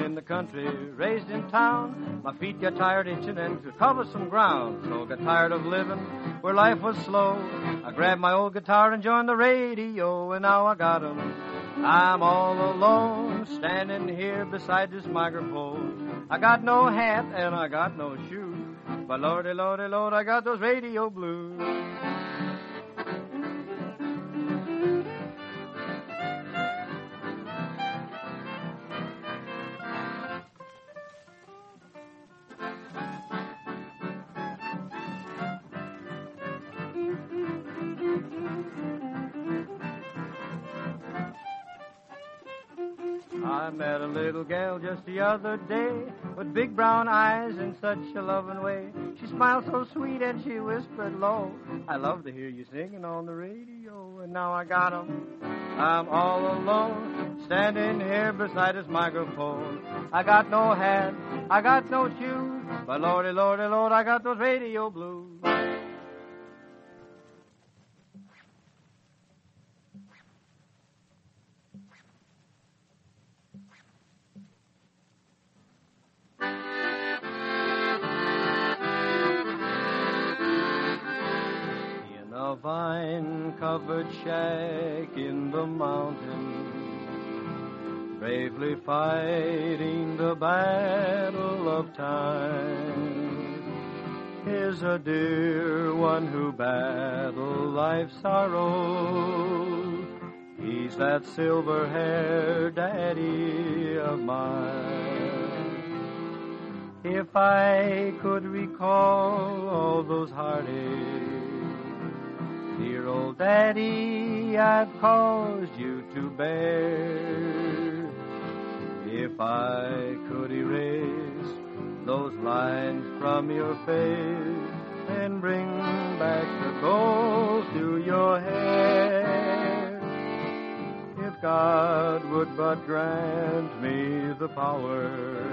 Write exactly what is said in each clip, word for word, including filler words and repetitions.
in the country, raised in town. My feet got tired itching and could cover some ground. So got tired of living where life was slow. I grabbed my old guitar and joined the radio, and now I got 'em. I'm all alone, standing here beside this microphone. I got no hat and I got no shoes, but lordy, lordy, lord, I got those radio blues. I met a little gal just the other day with big brown eyes in such a loving way. She smiled so sweet and she whispered low, I love to hear you singing on the radio. And now I got 'em. I'm all alone, standing here beside this microphone. I got no hat, I got no shoes, but lordy, lordy, lord, I got those radio blues. A vine-covered shack in the mountains, bravely fighting the battle of time, is a dear one who battled life's sorrow. He's that silver-haired daddy of mine. If I could recall all those heartaches, dear old daddy, I've caused you to bear. If I could erase those lines from your face and bring back the gold to your hair, if God would but grant me the power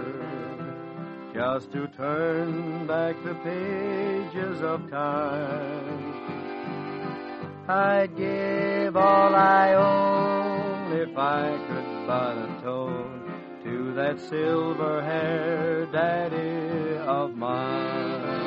just to turn back the pages of time, I'd give all I own if I could but atone to that silver-haired daddy of mine.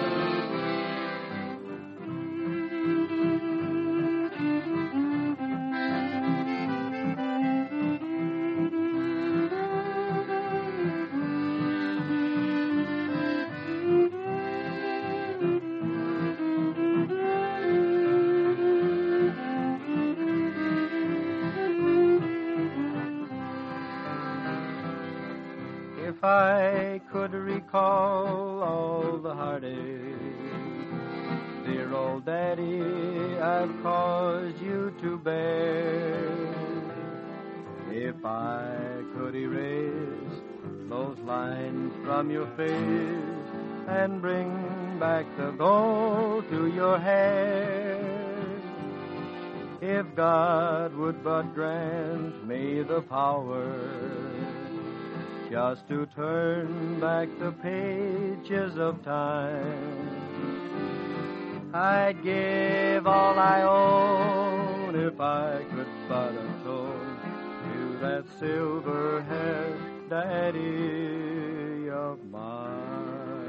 If I could recall all the heartache, dear old daddy, I've caused you to bear. If I could erase those lines from your face and bring back the gold to your hair, if God would but grant me the power just to turn back the pages of time, I'd give all I own if I could but atone to that silver-haired daddy of mine.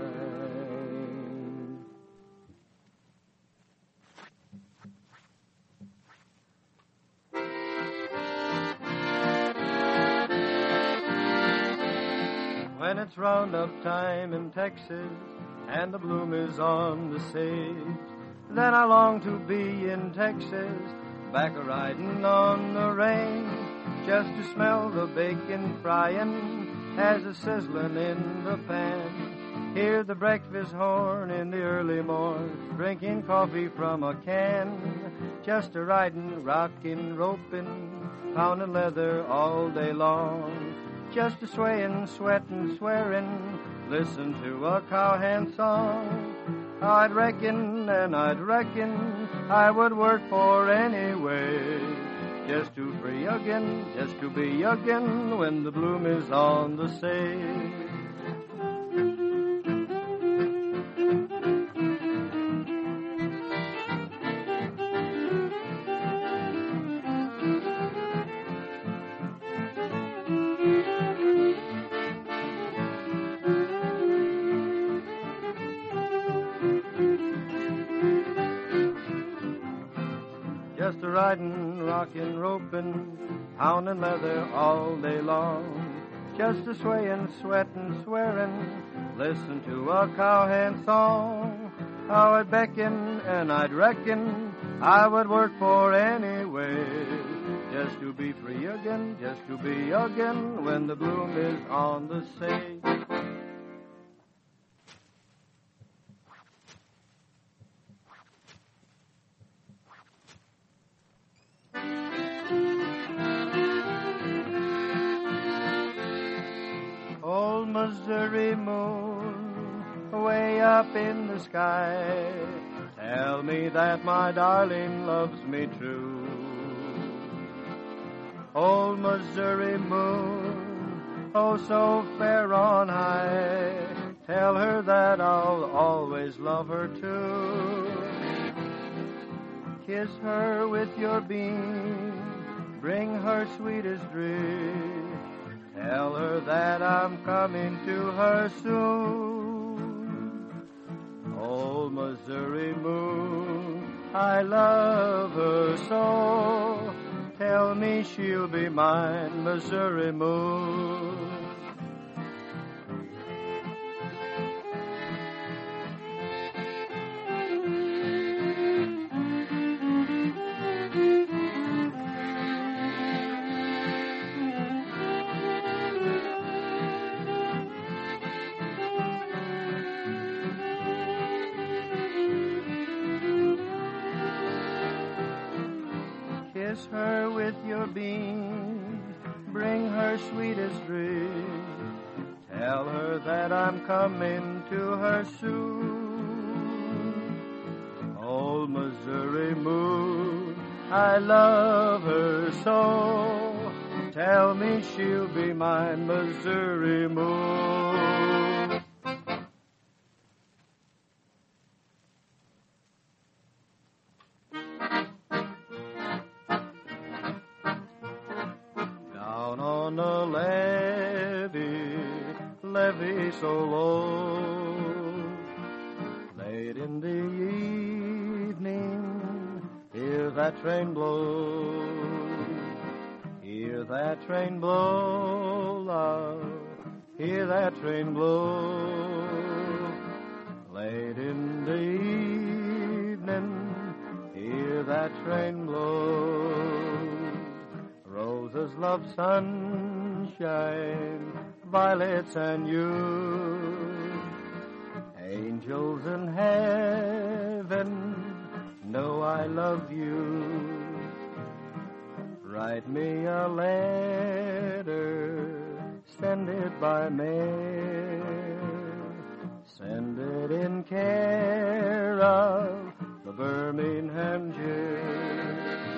When it's roundup time in Texas and the bloom is on the sage, then I long to be in Texas, back a-riding on the range, just to smell the bacon frying as it's sizzling in the pan, hear the breakfast horn in the early morn, drinking coffee from a can, just a-riding, rocking, roping, pounding leather all day long, just a swaying, sweating, swearing, listen to a cowhand song. I'd reckon and I'd reckon I would work for anyway, just to free again, just to be again when the bloom is on the sage. just a riding, rocking, roping, pounding leather all day long. Just a swaying, sweating, swearing, listen to a cowhand song. How I'd beckon and I'd reckon I would work for anyway, just to be free again, just to be again when the bloom is on the sage. Old Missouri moon, way up in the sky, tell me that my darling loves me true. Old Missouri moon, oh so fair on high, tell her that I'll always love her too. Kiss her with your beam, bring her sweetest dream, tell her that I'm coming to her soon. Old Missouri moon, I love her so, tell me she'll be mine, Missouri moon. Kiss her with your beams, bring her sweetest dreams, tell her that I'm coming to her soon. Old Missouri moon, I love her so, tell me she'll be mine, Missouri moon. On a levee, levee so low, late in the evening, hear that train blow, hear that train blow, love, hear that train blow, late in the evening, hear that train blow. Roses love sunshine, violets and you. Angels in heaven know I love you. Write me a letter, send it by mail. Send it in care of the Birmingham jail.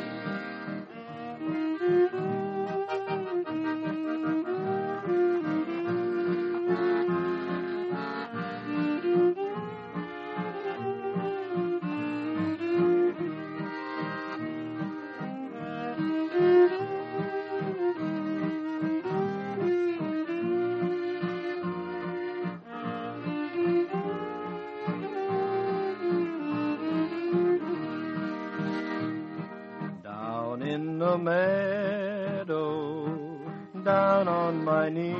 In the meadow, down on my knees,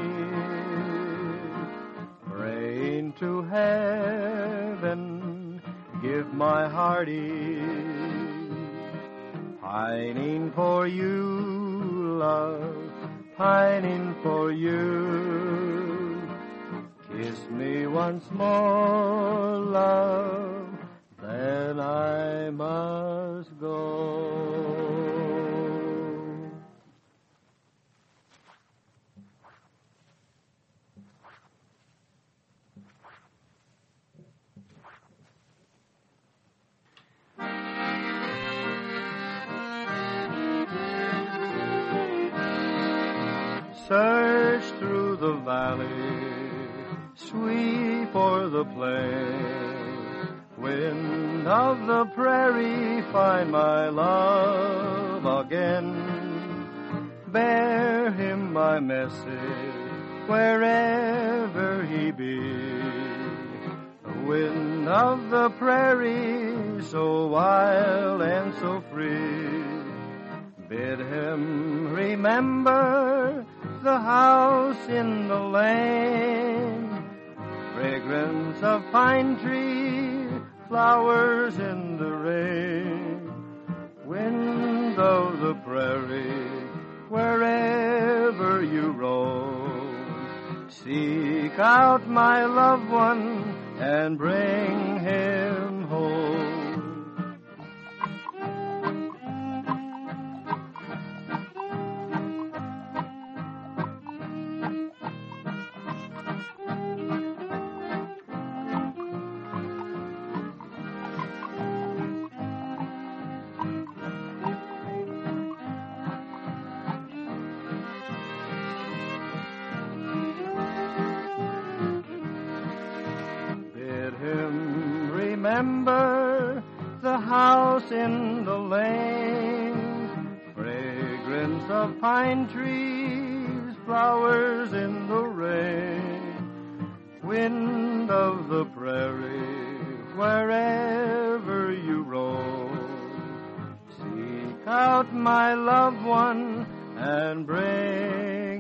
praying to heaven, give my heart ease, pining for you, love, pining for you. Kiss me once more, love, then I must go. Search through the valley, sweep o'er the plain, wind of the prairie, find my love again. Bear him my message, wherever he be. Wind of the prairie, so wild and so free, bid him remember the house in the lane, fragrance of pine tree, flowers in the rain. Wind of the prairie, wherever you roam, seek out my loved one and bring him home. Remember the house in the lane, fragrance of pine trees, flowers in the rain. Wind of the prairie, wherever you roam, seek out my loved one and bring